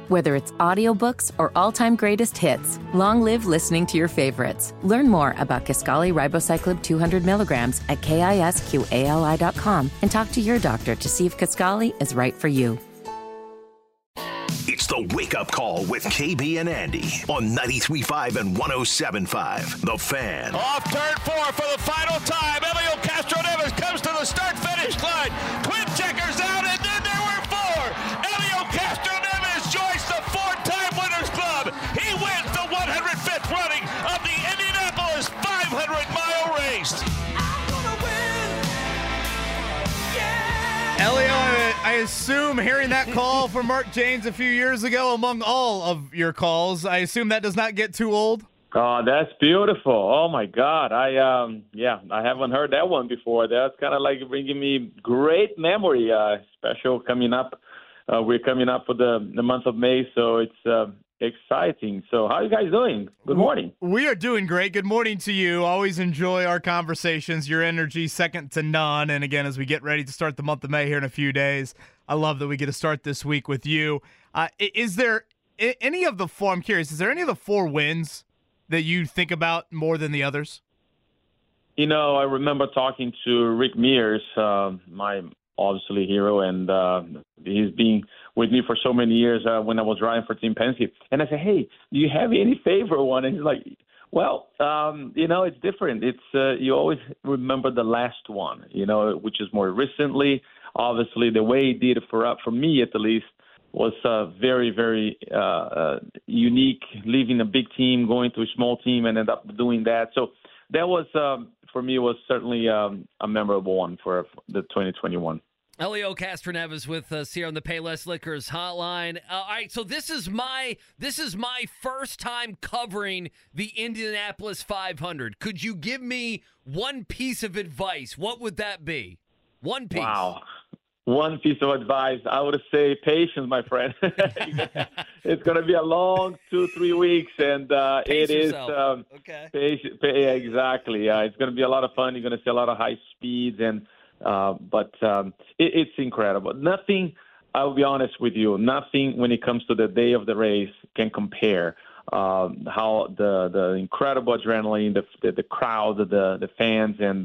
Whether it's audiobooks or all-time greatest hits, long live listening to your favorites. Learn more about Kisqali Ribociclib 200 milligrams at KISQALI.com and talk to your doctor to see if Kisqali is right for you. It's the Wake Up Call with KB and Andy on 93.5 and 107.5. The Fan. Off turn 4 for the final time. Elio Castroneves comes to the start-finish line. Twin checkers out, and then there were 4. Elio Castroneves joins the 4-time Winners Club. He wins the 105th running of the Indianapolis 500-mile race. Elio, I assume hearing that call from Mark Jaynes a few years ago among all of your calls, I assume that does not get too old? Oh, that's beautiful. Oh, my God. I haven't heard that one before. That's kind of like bringing me great memory, special coming up. We're coming up for the month of May, so it's exciting. So how are you guys doing? Good morning. We are doing great. Good morning to you. Always enjoy our conversations. Your energy second to none. And again, as we get ready to start the month of May here in a few days, I love that we get to start this week with you. Is there any of the four, I'm curious, is there any of the 4 wins that you think about more than the others? You know, I remember talking to Rick Mears, my obviously hero, and he's been with me for so many years when I was riding for Team Penske. And I said, hey, do you have any favorite one? And he's like, well, it's different. It's you always remember the last one, which is more recently. Obviously, the way he did it for me at least was very, very unique, leaving a big team, going to a small team, and end up doing that. So that was, for me, was certainly a memorable one for the 2021. Elio Castroneves with us here on the Payless Liquors hotline. All right, so this is my first time covering the Indianapolis 500. Could you give me one piece of advice? What would that be? One piece. Wow. One piece of advice, I would say patience, my friend. It's going to be a long 2-3 weeks, and Pace it is okay. Exactly. It's going to be a lot of fun. You're going to see a lot of high speeds, and but it's incredible. Nothing, I'll be honest with you, nothing when it comes to the day of the race can compare how the incredible adrenaline, the crowd, the fans, and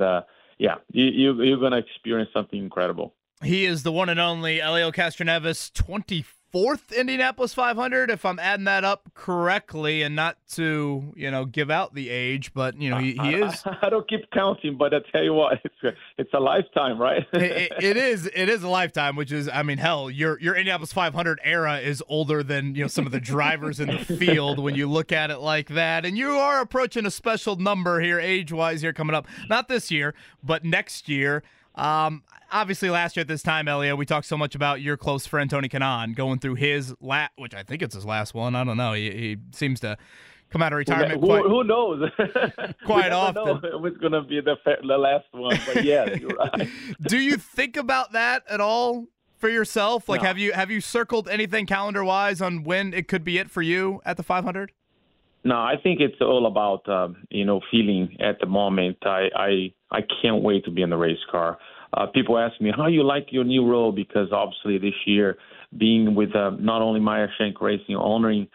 you're going to experience something incredible. He is the one and only Elio Castroneves, 24th Indianapolis 500, if I'm adding that up correctly, and not to, give out the age, but, he is. I don't keep counting, but I tell you what, it's a lifetime, right? It is a lifetime, which is, hell, your Indianapolis 500 era is older than, some of the drivers in the field when you look at it like that. And you are approaching a special number here, age-wise, here coming up. Not this year, but next year. Obviously, last year at this time, Elio, we talked so much about your close friend Tony Kanaan going through his which I think it's his last one. I don't know. He seems to come out of retirement. Who knows? Quite often. Know it's going to be the last one, but yeah, you're right. Do you think about that at all for yourself? Like, No. have you circled anything calendar-wise on when it could be it for you at the 500? No, I think it's all about feeling at the moment. I can't wait to be in the race car. People ask me, how you like your new role? Because obviously this year, being with not only Meyer Shank Racing, owning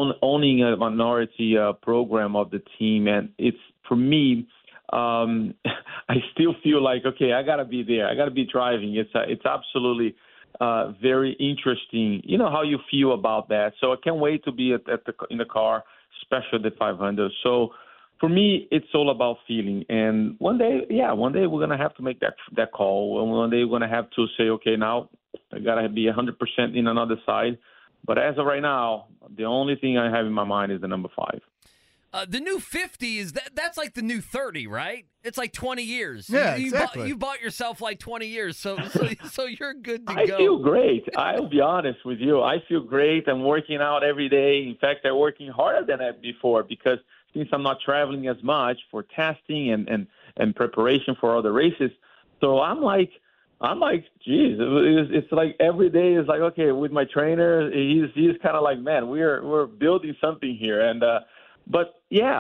a minority program of the team, and it's, for me, I still feel like, okay, I got to be there. I got to be driving. It's absolutely very interesting, how you feel about that. So I can't wait to be in the car, especially the 500. So for me, it's all about feeling. And one day we're going to have to make that call. One day we're going to have to say, okay, now I got to be 100% in another side. But as of right now, the only thing I have in my mind is the number 5. The new 50 that's like the new 30, right? It's like 20 years. Yeah, exactly. You bought yourself like 20 years, so you're good to go. I feel great. I'll be honest with you. I feel great. I'm working out every day. In fact, I'm working harder than ever before because since I'm not traveling as much for testing and preparation for other races. So I'm like, geez, it's like every day is like, okay, with my trainer, he's kind of like, man, we're building something here. And, but yeah,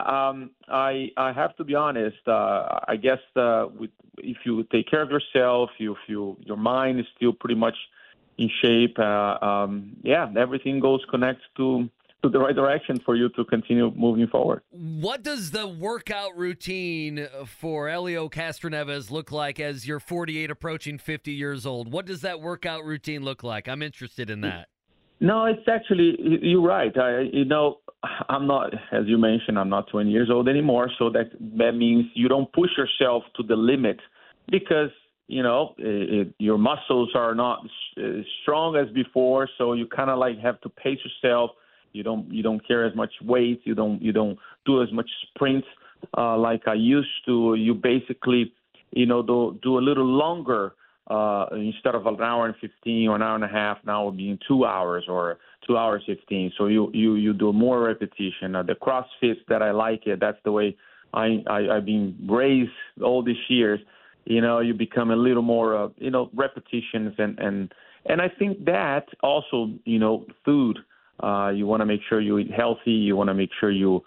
I have to be honest. I guess if you take care of yourself, your mind is still pretty much in shape. Everything connects to the right direction for you to continue moving forward. What does the workout routine for Helio Castroneves look like as you're 48 approaching 50 years old? What does that workout routine look like? I'm interested in that. No, it's actually, you're right. I'm not, as you mentioned, I'm not 20 years old anymore. So that means you don't push yourself to the limit because, your muscles are not as strong as before. So you kind of like have to pace yourself. You don't carry as much weight. You don't do as much sprints like I used to. You basically, do a little longer instead of an hour and 15 or an hour and a half. Now it will be in 2 hours or 2 hours 15. So you do more repetition. The CrossFit that I like it. That's the way I've been raised all these years. You become a little more repetitions and I think that also food. You want to make sure you eat healthy. You want to make sure you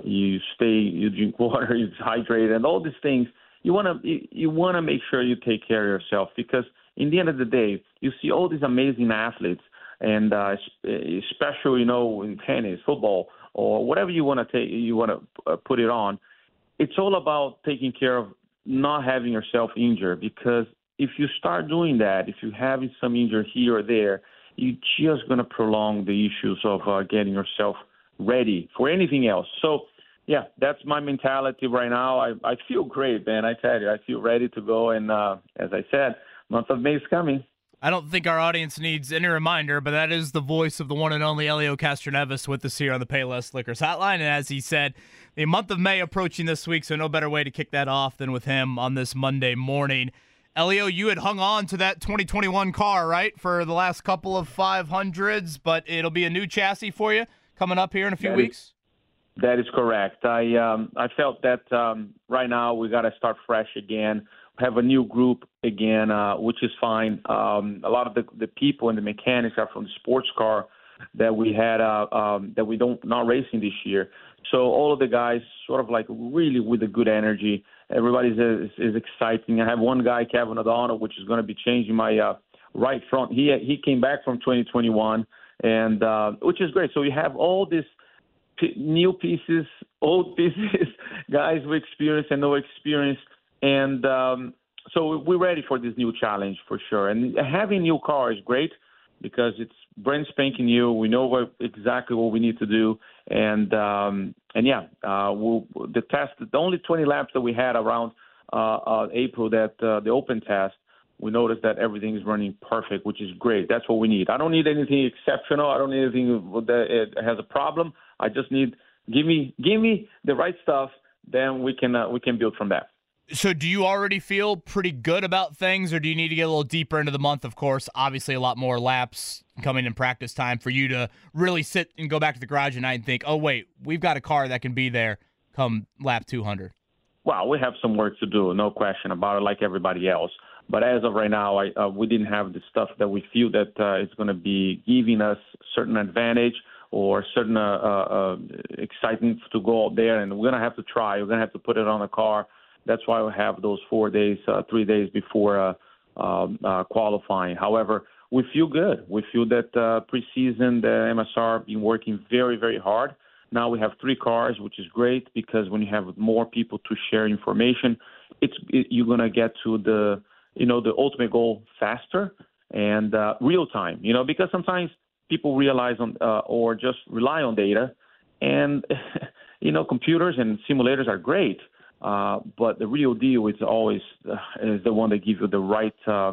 drink water, you hydrate, and all these things. You want to make sure you take care of yourself because in the end of the day, you see all these amazing athletes, and especially in tennis, football, or whatever you want to put it on. It's all about taking care of not having yourself injured because if you start doing that, if you're having some injury here or there, you're just going to prolong the issues of getting yourself ready for anything else. So, yeah, that's my mentality right now. I feel great, man. I tell you, I feel ready to go. And as I said, month of May is coming. I don't think our audience needs any reminder, but that is the voice of the one and only Helio Castroneves with us here on the Payless Liquors Hotline. And as he said, the month of May approaching this week, so no better way to kick that off than with him on this Monday morning. Helio, you had hung on to that 2021 car, right, for the last couple of 500s, but it'll be a new chassis for you coming up here in a few weeks? That is correct. I felt that right now we got to start fresh again, have a new group again, which is fine. A lot of the people and the mechanics are from the sports car that we had that we not racing this year. So all of the guys sort of like really with a good energy. Everybody is exciting. I have one guy, Kevin O'Donnell, which is going to be changing my right front. He came back from 2021, and which is great. So we have all these new pieces, old pieces, guys with experience and no experience, and so we're ready for this new challenge for sure. And having new car is great because it's brand spanking new. We know exactly what we need to do, and the test. The only 20 laps that we had around April, that the open test, we noticed that everything is running perfect, which is great. That's what we need. I don't need anything exceptional. I don't need anything that has a problem. I just need give me the right stuff. Then we can build from that. So do you already feel pretty good about things, or do you need to get a little deeper into the month? Of course, obviously a lot more laps coming in practice time for you to really sit and go back to the garage at night and think, oh, wait, we've got a car that can be there come lap 200. Well, we have some work to do, no question about it, like everybody else. But as of right now, we didn't have the stuff that we feel that is going to be giving us certain advantage or certain excitement to go out there. And we're going to have to try. We're going to have to put it on the car. That's why we have those 4 days, 3 days before qualifying. However, we feel good. We feel that preseason, the MSR been working very, very hard. Now we have 3 cars, which is great because when you have more people to share information, you're going to get to the ultimate goal faster and real time. Because sometimes people realize or just rely on data, and computers and simulators are great. But the real deal is always is the one that gives you the right,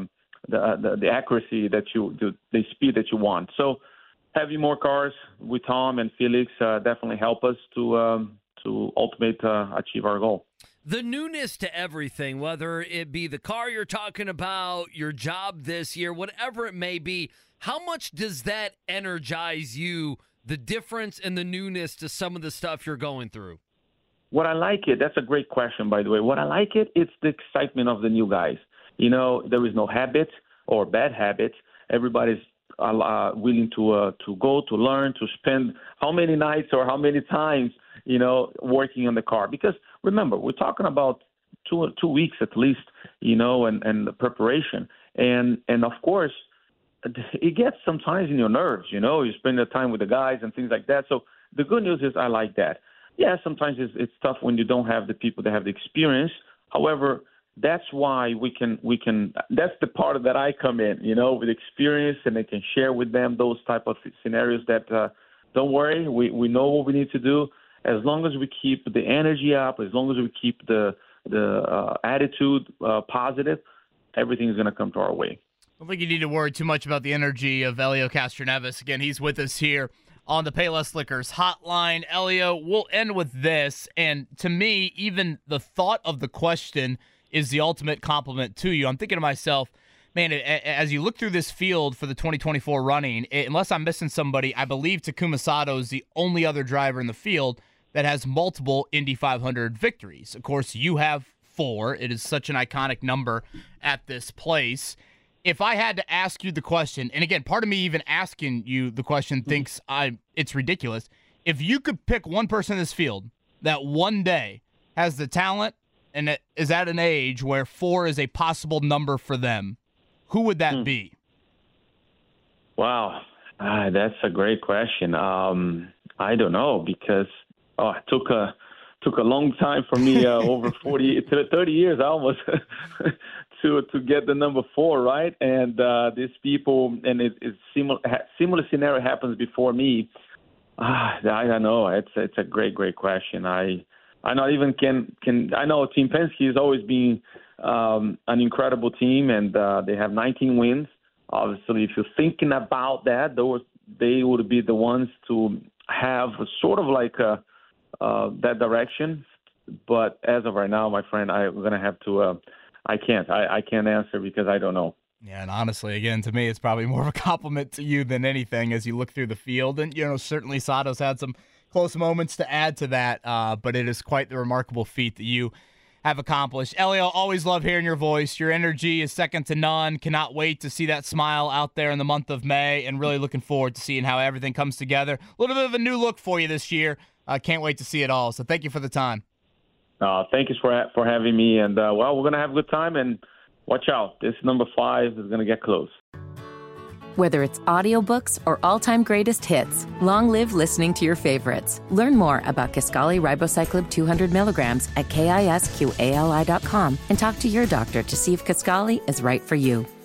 the accuracy the speed that you want. So having more cars with Tom and Felix definitely help us to ultimately achieve our goal. The newness to everything, whether it be the car you're talking about, your job this year, whatever it may be, how much does that energize you, the difference and the newness to some of the stuff you're going through? What I like it, that's a great question, by the way. What I like it's the excitement of the new guys. There is no habit or bad habits. Everybody's willing to go, to learn, to spend how many nights or how many times, working on the car. Because remember, we're talking about two weeks at least, and the preparation. And of course, it gets sometimes in your nerves, you know. You spend the time with the guys and things like that. So the good news is I like that. Yeah, sometimes it's tough when you don't have the people that have the experience. However, that's why we can. That's the part that I come in, you know, with experience, and I can share with them those type of scenarios that don't worry, we know what we need to do. As long as we keep the energy up, as long as we keep the attitude positive, everything's going to come to our way. I don't think you need to worry too much about the energy of Helio Castroneves. Again, he's with us here on the Payless Liquors hotline. Helio, we'll end with this. And to me, even the thought of the question is the ultimate compliment to you. I'm thinking to myself, man, as you look through this field for the 2024 running, unless I'm missing somebody, I believe Takuma Sato is the only other driver in the field that has multiple Indy 500 victories. Of course, you have 4. It is such an iconic number at this place. If I had to ask you the question, and again, part of me even asking you the question thinks it's ridiculous. If you could pick one person in this field that one day has the talent and is at an age where 4 is a possible number for them, who would that be? Wow, that's a great question. I don't know, because it took a long time for me, over 30 years almost, to get the number 4 right. And these people, and it's similar scenario happens before me. I don't know. It's a great question. I not even can. I know Team Penske has always been an incredible team, and they have 19 wins. Obviously, if you're thinking about that, they would be the ones to have sort of like that direction. But as of right now, my friend, I'm going to have to I can't answer because I don't know. Yeah, and honestly, again, to me, it's probably more of a compliment to you than anything as you look through the field. And, you know, certainly Sato's had some close moments to add to that, but it is quite the remarkable feat that you have accomplished. Helio, always love hearing your voice. Your energy is second to none. Cannot wait to see that smile out there in the month of May, and really looking forward to seeing how everything comes together. A little bit of a new look for you this year. Can't wait to see it all. So thank you for the time. Thank you for having me. And, we're going to have a good time. And watch out. This number 5 is going to get close. Whether it's audiobooks or all-time greatest hits, long live listening to your favorites. Learn more about Kisqali Ribociclib 200 milligrams at KISQALI.com and talk to your doctor to see if Kisqali is right for you.